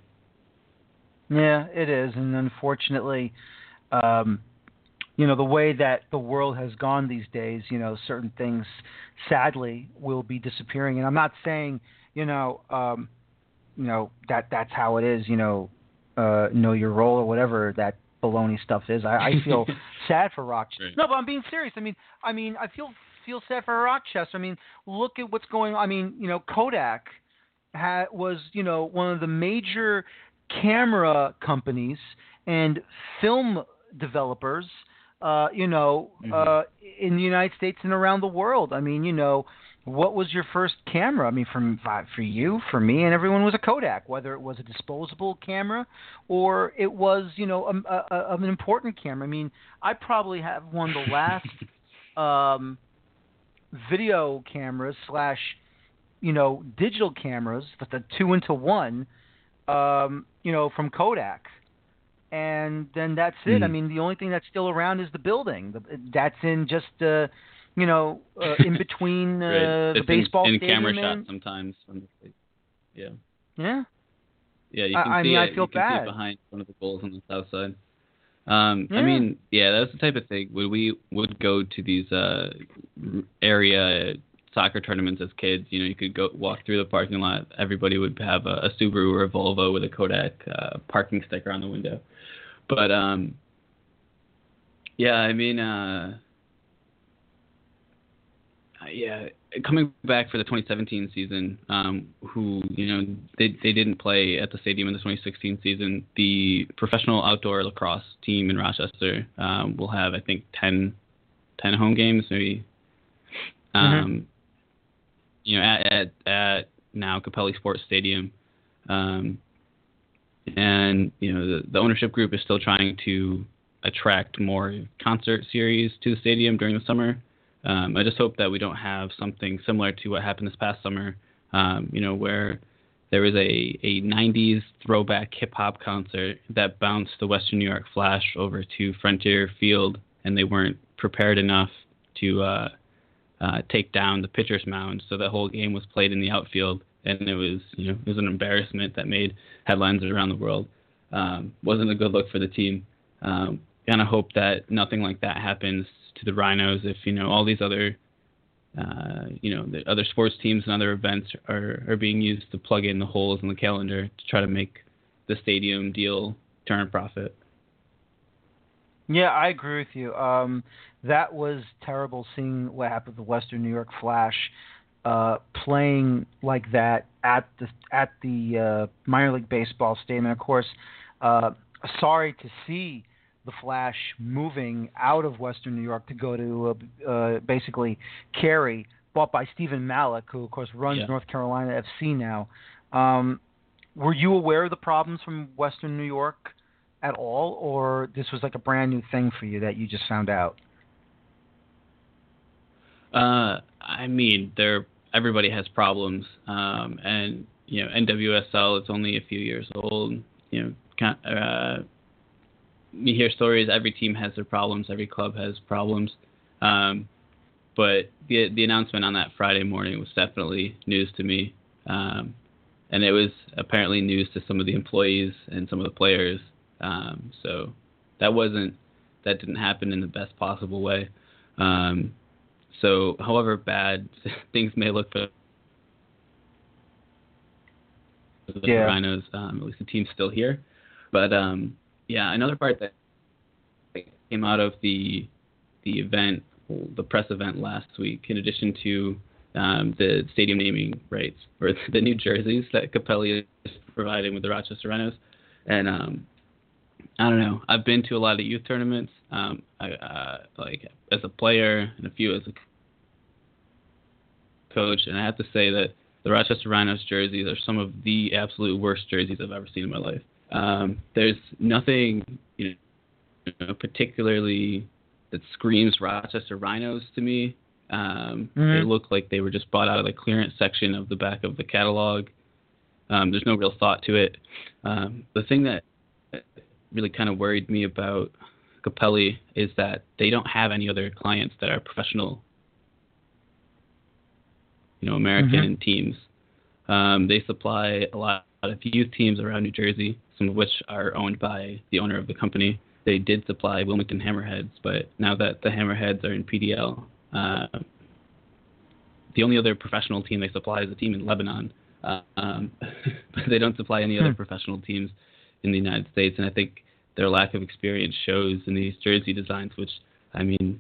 Yeah, it is. And unfortunately, um, you know, the way that the world has gone these days, you know, certain things sadly will be disappearing. And I'm not saying, you know, um, you know, that that's how it is, you know, uh, know your role or whatever that baloney stuff is. I, I feel sad for Rochester. Right. No, but I'm being serious. I mean, I mean, I feel feel sad for Rochester. I mean, look at what's going on. I mean, you know, Kodak had, was, you know, one of the major camera companies and film developers, uh, you know, mm-hmm. uh, in the United States and around the world. I mean, you know, what was your first camera? I mean, from for you, for me, and everyone was a Kodak, whether it was a disposable camera or it was, you know, a, a, a, an important camera. I mean, I probably have one of the last um, video cameras slash, you know, digital cameras, but the two into one, um, you know, from Kodak. And then that's it. Mm. I mean, the only thing that's still around is the building. That's in just uh, you know, uh, in between uh, right. the baseball in, in stadium. camera and... shots sometimes. Yeah. Yeah. Yeah, you I, can I see mean, it. I feel you can bad. see it behind one of the goals on the south side. Um, Yeah. I mean, yeah, that's the type of thing. When we would go to these uh, area soccer tournaments as kids, you know, you could go walk through the parking lot. Everybody would have a, a Subaru or a Volvo with a Kodak uh, parking sticker on the window. But um, yeah, I mean, uh, yeah, coming back for the twenty seventeen season, um, who, you know, they they didn't play at the stadium in the twenty sixteen season. The professional outdoor lacrosse team in Rochester um, will have, I think, ten, ten home games, maybe. Um, Mm-hmm. You know, at, at at now Capelli Sports Stadium, um, and you know the the ownership group is still trying to attract more concert series to the stadium during the summer. Um, I just hope that we don't have something similar to what happened this past summer, um, you know, where there was a, a nineties throwback hip-hop concert that bounced the Western New York Flash over to Frontier Field, and they weren't prepared enough to uh, uh, take down the pitcher's mound, so the whole game was played in the outfield, and it was, you know, it was an embarrassment that made headlines around the world. Um, wasn't a good look for the team. Um, kind of hope that nothing like that happens to the Rhinos if, you know, all these other, uh, you know, the other sports teams and other events are, are being used to plug in the holes in the calendar to try to make the stadium deal turn a profit. Yeah, I agree with you. Um, that was terrible seeing what happened with the Western New York Flash uh, playing like that at the at the uh, minor league baseball stadium. And of course, uh, sorry to see the Flash moving out of Western New York to go to uh, uh, basically Cary, bought by Stephen Malik, who of course runs Yeah. North Carolina F C now. Um, were you aware of the problems from Western New York at all, or this was like a brand new thing for you that you just found out? Uh, I mean, there everybody has problems, um, and you know, N W S L is only a few years old. You know, kind uh, you hear stories. Every team has their problems. Every club has problems. Um, but the the announcement on that Friday morning was definitely news to me, um, and it was apparently news to some of the employees and some of the players. Um, so that wasn't that didn't happen in the best possible way. Um, so, however bad things may look for the Yeah. Rhinos, um, at least the team's still here. But um, yeah, another part that came out of the the event, the press event last week, in addition to um, the stadium naming rights or the new jerseys that Capelli is providing with the Rochester Rhinos, and um, I don't know. I've been to a lot of youth tournaments, um, I, uh, like as a player and a few as a coach, and I have to say that the Rochester Rhinos jerseys are some of the absolute worst jerseys I've ever seen in my life. Um, there's nothing, you know, particularly that screams Rochester Rhinos to me. Um, Mm-hmm. They look like they were just bought out of the clearance section of the back of the catalog. Um, there's no real thought to it. Um, the thing that really kind of worried me about Capelli is that they don't have any other clients that are professional, you know, American Mhm. teams. Um, they supply a lot of youth teams around New Jersey, some of which are owned by the owner of the company. They did supply Wilmington Hammerheads, but now that the Hammerheads are in P D L, uh, the only other professional team they supply is a team in Lebanon. Uh, um, but they don't supply any other Hmm. professional teams in the United States, and I think their lack of experience shows in these jersey designs, which, I mean,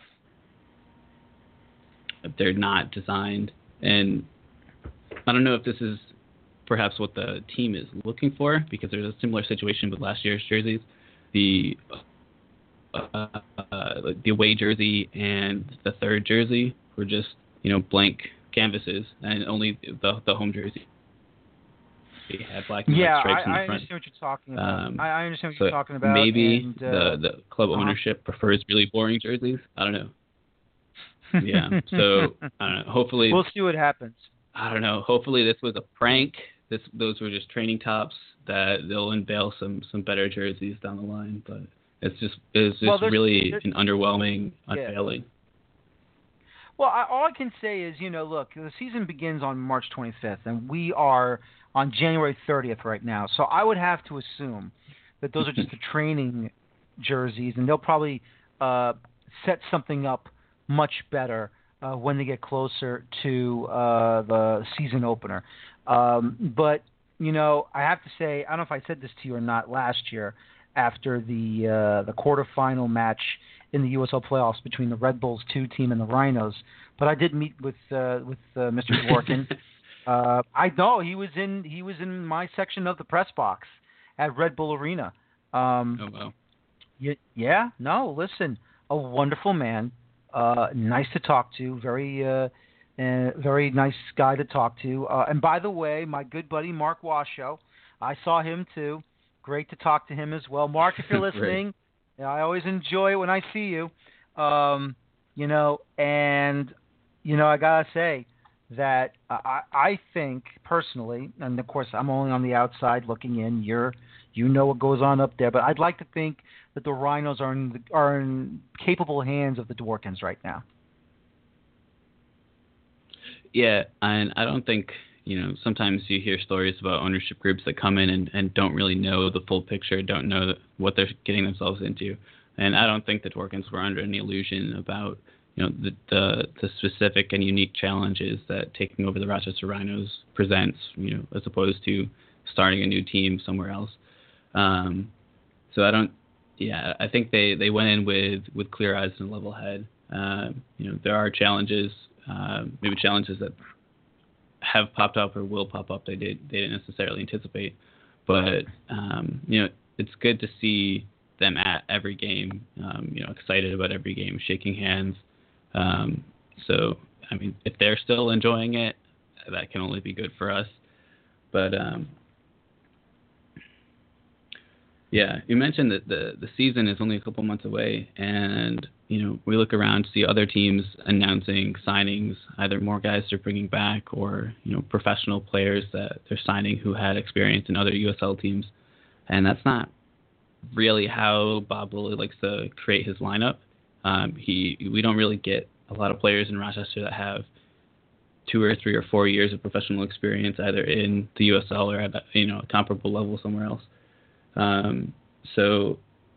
they're not designed. And I don't know if this is perhaps what the team is looking for, because there's a similar situation with last year's jerseys. The uh, uh, the away jersey and the third jersey were just, you know, blank canvases, and only the the home jersey had black and Yeah, white stripes I, in the I front. understand what you're talking about. Um, I, I understand what So you're talking about. maybe and, uh, the the club uh-huh. ownership prefers really boring jerseys. I don't know. Yeah. So I don't know. Hopefully, we'll see what happens. I don't know. Hopefully this was a prank. This those were just training tops that they'll unveil some some better jerseys down the line. But it's just it's just Well, there's- really there's- an underwhelming Yeah. unveiling. Well, I, all I can say is, you know, look, the season begins on March twenty-fifth, and we are on January thirtieth right now. So I would have to assume that those are just the training jerseys, and they'll probably uh, set something up much better uh, when they get closer to uh, the season opener. Um, but, you know, I have to say, I don't know if I said this to you or not last year after the uh, the quarterfinal match in the U S L playoffs between the Red Bulls two team and the Rhinos, but I did meet with uh, with uh, Mister Dworkin. uh, I know he was in he was in my section of the press box at Red Bull Arena. Um, Oh wow. y- yeah, no, listen, a wonderful man, uh, nice to talk to, very uh, uh, very nice guy to talk to. Uh, and by the way, my good buddy Mark Washoe, I saw him too. Great to talk to him as well. Mark, if you're listening. Yeah, I always enjoy it when I see you, um, you know, and, you know, I got to say that I, I think personally, and of course I'm only on the outside looking in, you're, you know what goes on up there, but I'd like to think that the Rhinos are in, the, are in capable hands of the Dworkins right now. Yeah, and I don't think, you know, sometimes you hear stories about ownership groups that come in and, and don't really know the full picture, don't know what they're getting themselves into. And I don't think the Dworkins were under any illusion about, you know, the, the the specific and unique challenges that taking over the Rochester Rhinos presents, you know, as opposed to starting a new team somewhere else. Um, so I don't, yeah, I think they, they went in with, with clear eyes and a level head. Uh, you know, there are challenges, uh, maybe challenges that have popped up or will pop up they did they didn't necessarily anticipate, but um, you know, it's good to see them at every game, um, you know, excited about every game, shaking hands. Um, so I mean, if they're still enjoying it, that can only be good for us. But um, yeah, you mentioned that the the season is only a couple months away, and you know, we look around to see other teams announcing signings, either more guys they're bringing back or, you know, professional players that they're signing who had experience in other U S L teams. And that's not really how Bob Lilly likes to create his lineup. Um, he we don't really get a lot of players in Rochester that have two or three or four years of professional experience either in the U S L or at a, you know, a comparable level somewhere else. Um, so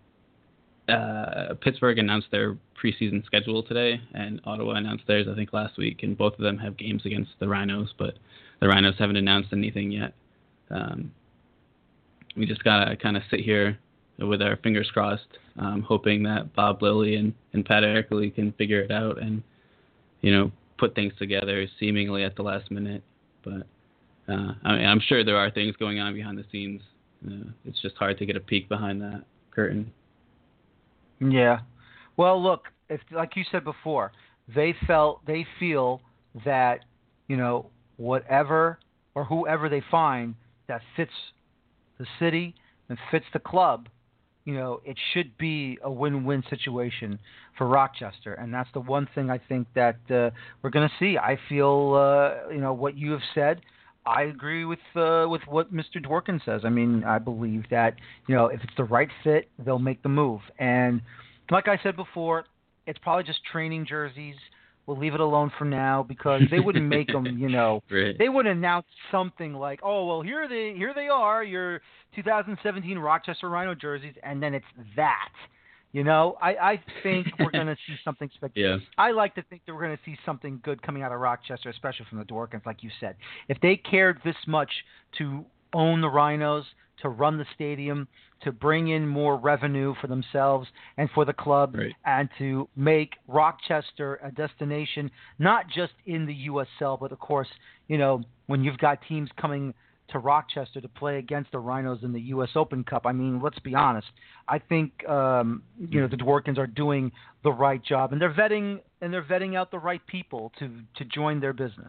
uh, Pittsburgh announced their preseason schedule today, and Ottawa announced theirs, I think, last week, and both of them have games against the Rhinos, but the Rhinos haven't announced anything yet. Um, we just got to kind of sit here with our fingers crossed, um, hoping that Bob Lilly and, and Pat Ercole can figure it out and, you know, put things together seemingly at the last minute. But uh, I mean, I'm sure there are things going on behind the scenes. Uh, it's just hard to get a peek behind that curtain. Yeah. Well, look, if like you said before, they felt they feel that, you know, whatever or whoever they find that fits the city and fits the club, you know, it should be a win-win situation for Rochester, and that's the one thing I think that uh, we're going to see. I feel, uh, you know, what you have said. I agree with uh, with what Mister Dworkin says. I mean, I believe that, you know, if it's the right fit, they'll make the move. And like I said before, it's probably just training jerseys. We'll leave it alone for now because they wouldn't make them, you know. Right. They would announce something like, "Oh, well, here they here they are, your two thousand seventeen Rochester Rhino jerseys," and then it's that. You know, I, I think we're going to see something spectacular. Yeah. I like to think that we're going to see something good coming out of Rochester, especially from the Dworkins, like you said. If they cared this much to own the Rhinos, to run the stadium, to bring in more revenue for themselves and for the club, Right. and to make Rochester a destination, not just in the U S L, but of course, you know, when you've got teams coming to Rochester to play against the Rhinos in the U S Open Cup. I mean, let's be honest. I think um, you know the Dworkins are doing the right job, and they're vetting and they're vetting out the right people to to join their business.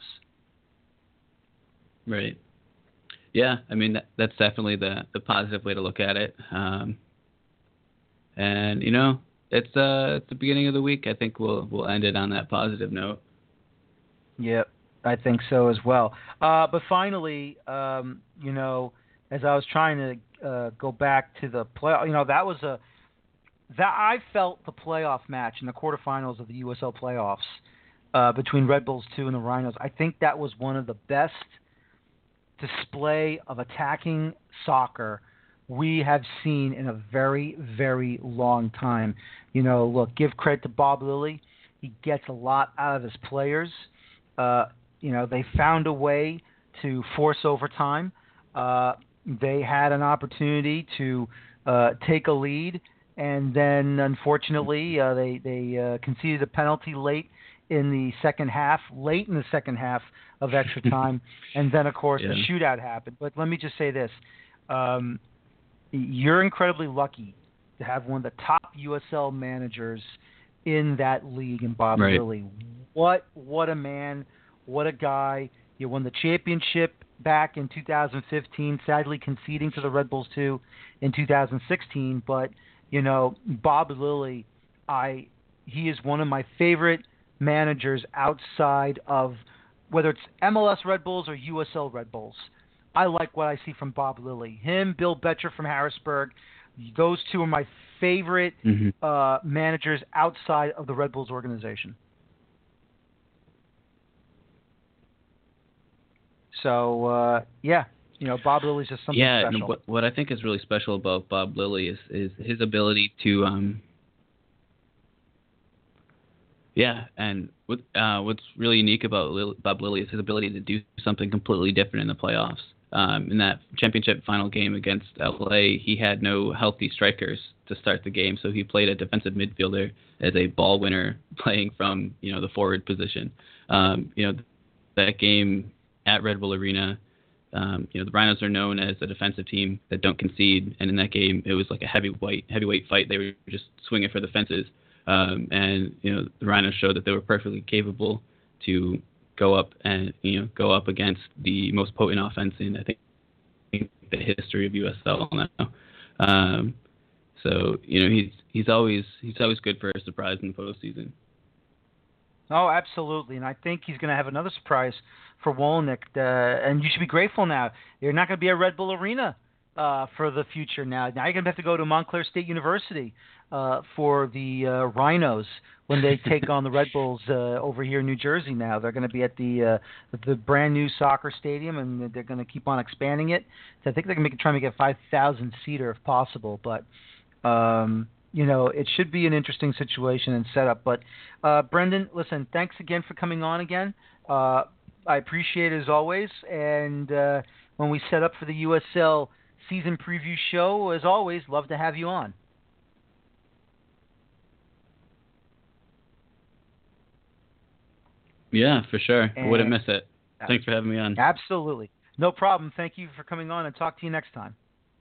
Right. Yeah, I mean that, that's definitely the the positive way to look at it. Um, and you know, it's uh it's the beginning of the week. I think we'll we'll end it on that positive note. Yep. I think so as well. Uh, but finally, um, you know, as I was trying to uh, go back to the play, you know, that was a that I felt the playoff match in the quarterfinals of the U S L playoffs uh, between Red Bulls two and the Rhinos. I think that was one of the best display of attacking soccer we have seen in a very, very long time. You know, look, give credit to Bob Lilley. He gets a lot out of his players. Uh, you know, they found a way to force overtime. Uh, they had an opportunity to uh, take a lead, and then unfortunately uh, they they uh, conceded a penalty late in the second half, late in the second half of extra time, and then of course yeah. the shootout happened. But let me just say this: um, you're incredibly lucky to have one of the top U S L managers in that league, in Bob right. Lilley. What what a man! What a guy! You won the championship back in two thousand fifteen, sadly conceding to the Red Bulls two in two thousand sixteen. But you know, Bob Lilley, I he is one of my favorite managers outside of whether it's M L S Red Bulls or U S L Red Bulls. I like what I see from Bob Lilley. Him, Bill Betcher from Harrisburg, those two are my favorite mm-hmm. uh, managers outside of the Red Bulls organization. So, uh, yeah, you know, Bob Lilley's just something yeah, special. Yeah, what, what I think is really special about Bob Lilley is, is his ability to um, – Yeah, and what, uh, what's really unique about Lil- Bob Lilley is his ability to do something completely different in the playoffs. Um, in that championship final game against L A, he had no healthy strikers to start the game, so he played a defensive midfielder as a ball winner, playing from you know the forward position. Um, you know that game at Red Bull Arena. Um, you know the Rhinos are known as a defensive team that don't concede, and in that game it was like a heavyweight heavyweight fight. They were just swinging for the fences. Um, and you know the Rhinos showed that they were perfectly capable to go up and you know go up against the most potent offense in I think the history of U S L now. Um, so you know he's he's always he's always good for a surprise in the postseason. Oh, absolutely, and I think he's going to have another surprise for Wolnick. Uh, and you should be grateful now. You're not going to be at Red Bull Arena uh, for the future now. Now you're going to have to go to Montclair State University. Uh, for the uh, Rhinos when they take on the Red Bulls uh, over here in New Jersey now. They're going to be at the uh, the brand new soccer stadium, and they're going to keep on expanding it. So I think they're going to make, try to make it five thousand seater if possible. But, um, you know, it should be an interesting situation and setup. But, uh, Brendan, listen, thanks again for coming on again. Uh, I appreciate it as always. And uh, when we set up for the U S L season preview show, as always, love to have you on. Yeah, for sure. And I wouldn't miss it. Thanks for having me on. Absolutely. No problem. Thank you for coming on, and talk to you next time.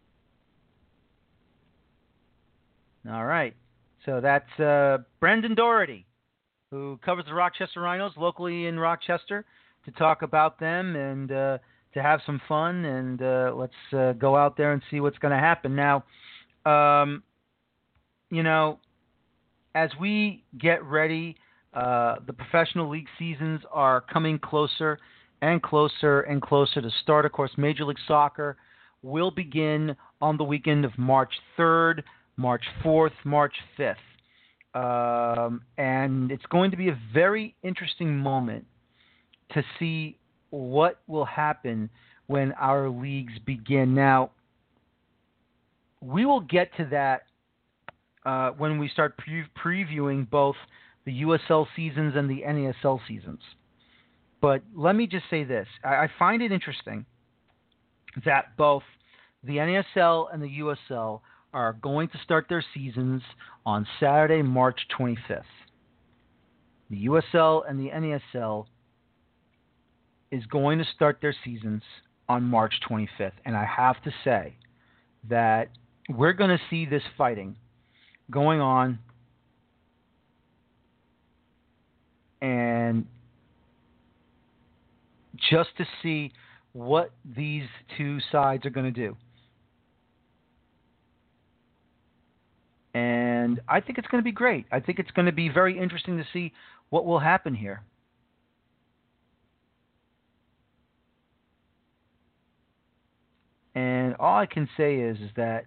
All right. So that's uh, Brendan Doherty, who covers the Rochester Rhinos locally in Rochester, to talk about them and uh, to have some fun. And uh, let's uh, go out there and see what's going to happen. Now, um, you know, as we get ready, Uh, the professional league seasons are coming closer and closer and closer to start. Of course, Major League Soccer will begin on the weekend of March third, March fourth, March fifth. Um, and it's going to be a very interesting moment to see what will happen when our leagues begin. Now, we will get to that uh, when we start pre- previewing both the U S L seasons and the N A S L seasons. But let me just say this. I, I find it interesting that both the N A S L and the U S L are going to start their seasons on Saturday, March twenty-fifth. The U S L and the N A S L is going to start their seasons on March twenty-fifth. And I have to say that we're going to see this fighting going on. And just to see what these two sides are going to do. And I think it's going to be great. I think it's going to be very interesting to see what will happen here. And all I can say is, is that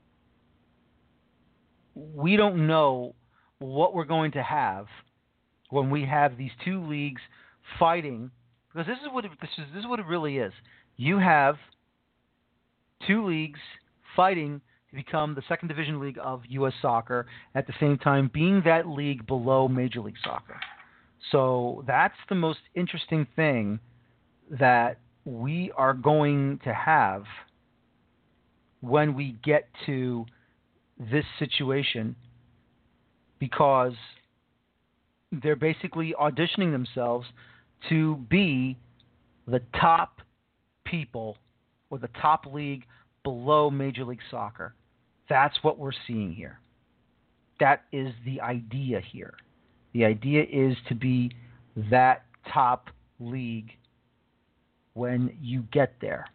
we don't know what we're going to have when we have these two leagues fighting, because this is what it, this is this is what it really is. You have two leagues fighting to become the second division league of U S Soccer, at the same time being that league below Major League Soccer. So that's the most interesting thing that we are going to have when we get to this situation, because they're basically auditioning themselves to be the top people or the top league below Major League Soccer. That's what we're seeing here. That is the idea here. The idea is to be that top league when you get there.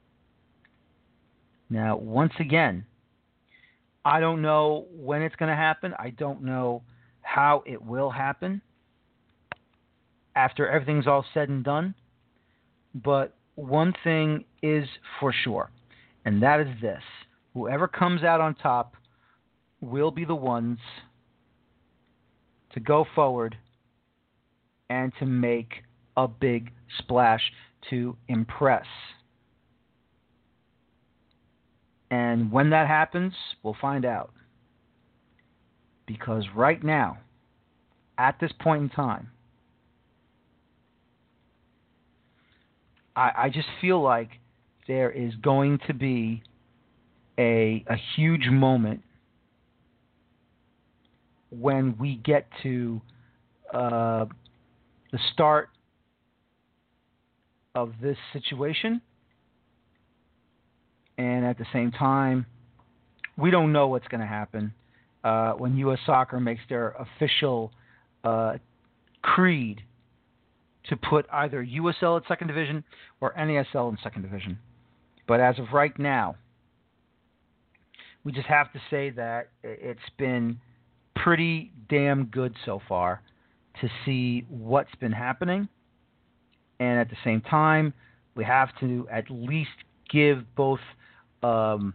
Now, once again, I don't know when it's going to happen. I don't know how it will happen after everything's all said and done. But one thing is for sure, and that is this. Whoever comes out on top will be the ones to go forward and to make a big splash to impress. And when that happens, we'll find out. Because right now, at this point in time, I, I just feel like there is going to be a, a huge moment when we get to uh, the start of this situation. And at the same time, we don't know what's going to happen uh, when U S Soccer makes their official uh, creed to put either U S L at second division or N A S L in second division. But as of right now, we just have to say that it's been pretty damn good so far to see what's been happening. And at the same time, we have to at least give both um,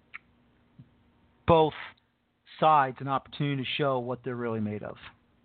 both sides an opportunity to show what they're really made of.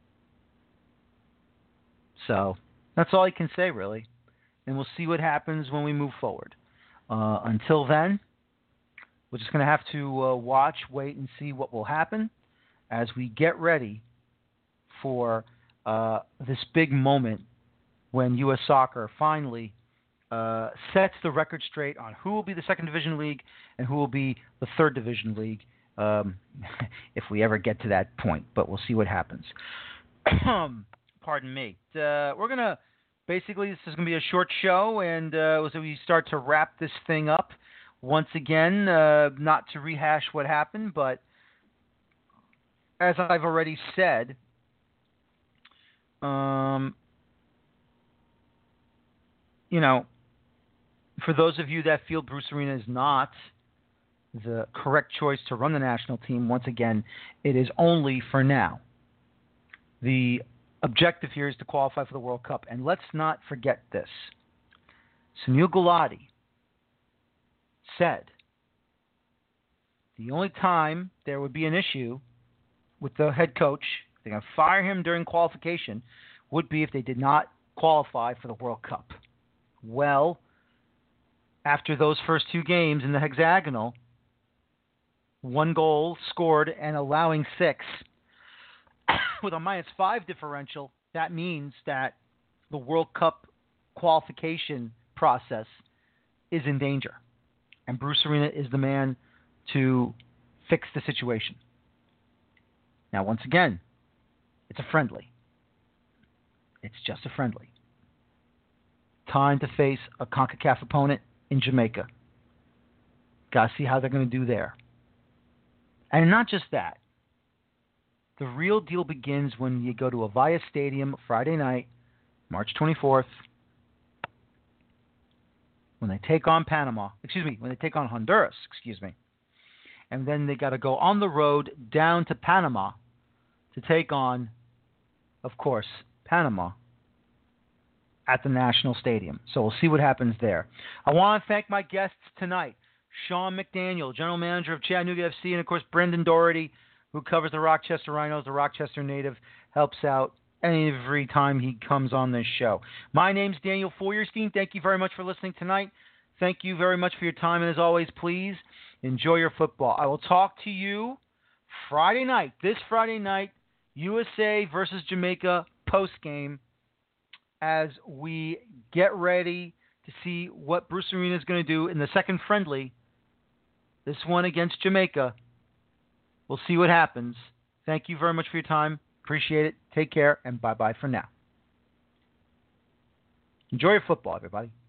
So that's all I can say, really. And we'll see what happens when we move forward. Uh, until then, we're just going to have to uh, watch, wait, and see what will happen as we get ready for uh, this big moment when U S Soccer finally uh, sets the record straight on who will be the second division league and who will be the third division league, um, if we ever get to that point. But we'll see what happens. Pardon me. Uh, we're going to basically, this is going to be a short show, and uh, as we start to wrap this thing up, once again, uh, not to rehash what happened, but as I've already said, um, you know, for those of you that feel Bruce Arena is not the correct choice to run the national team, once again, it is only for now. The objective here is to qualify for the World Cup. And let's not forget this. Sunil Gulati said the only time there would be an issue with the head coach, they're going to fire him during qualification, would be if they did not qualify for the World Cup. Well, after those first two games in the hexagonal, one goal scored and allowing six, with a minus five differential, that means that the World Cup qualification process is in danger. And Bruce Arena is the man to fix the situation. Now, once again, it's a friendly. It's just a friendly. Time to face a CONCACAF opponent in Jamaica. Got to see how they're going to do there. And not just that. The real deal begins when you go to Avaya Stadium Friday night, March twenty-fourth, when they take on Panama. Excuse me, when they take on Honduras, excuse me. And then they got to go on the road down to Panama to take on, of course, Panama at the National Stadium. So we'll see what happens there. I want to thank my guests tonight, Sean McDaniel, General Manager of Chattanooga F C, and, of course, Brendan Doherty, who covers the Rochester Rhinos, the Rochester native, helps out every time he comes on this show. My name's Daniel Feuerstein. Thank you very much for listening tonight. Thank you very much for your time. And as always, please enjoy your football. I will talk to you Friday night, this Friday night, U S A versus Jamaica post-game, as we get ready to see what Bruce Arena is going to do in the second friendly, this one against Jamaica. We'll see what happens. Thank you very much for your time. Appreciate it. Take care, and bye-bye for now. Enjoy your football, everybody.